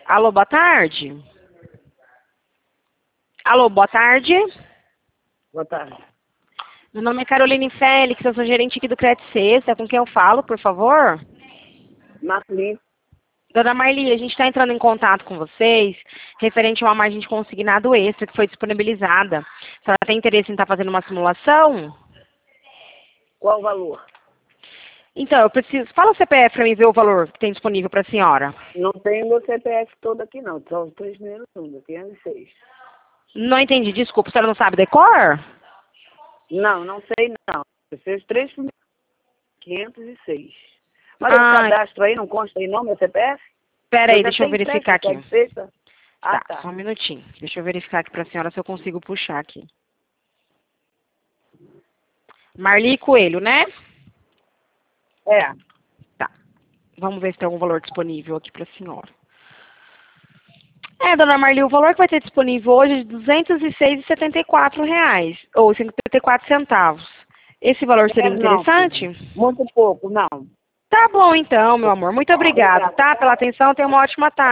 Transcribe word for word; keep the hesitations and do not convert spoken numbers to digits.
Alô, boa tarde. Alô, boa tarde. Boa tarde. Meu nome é Caroline Félix, eu sou gerente aqui do Credit Sexta. Com quem eu falo, por favor? Marli. Dona Marli, a gente está entrando em contato com vocês referente a uma margem de consignado extra que foi disponibilizada. A senhora tem interesse em estar fazendo uma simulação? Qual o valor? Então, eu preciso... Fala o C P F para mim ver o valor que tem disponível para a senhora. Não tem meu C P F todo aqui, não. Só os três primeiros números, quinhentos e seis. Não entendi, desculpa, a senhora não sabe decor? Não, não sei, não. Eu sei os três primeiros, quinhentos e seis. Mas o Ah, cadastro aí não consta aí não, meu C P F? pera aí, já deixa eu tenho verificar empréstimo, aqui. quer sexta? Ah, Tá, tá. só um minutinho. Deixa eu verificar aqui para a senhora se eu consigo puxar aqui. Marli Coelho, né? É. Tá. Vamos ver se tem algum valor disponível aqui para a senhora. É, dona Marli, o valor que vai ter disponível hoje é de duzentos e seis reais e setenta e quatro reais, ou cinquenta e quatro centavos. Esse valor seria É, não, interessante? filho. Muito pouco, não. Tá bom então, meu amor. Muito obrigado, Obrigada, tá? Pela tá? atenção, tenha uma ótima tarde.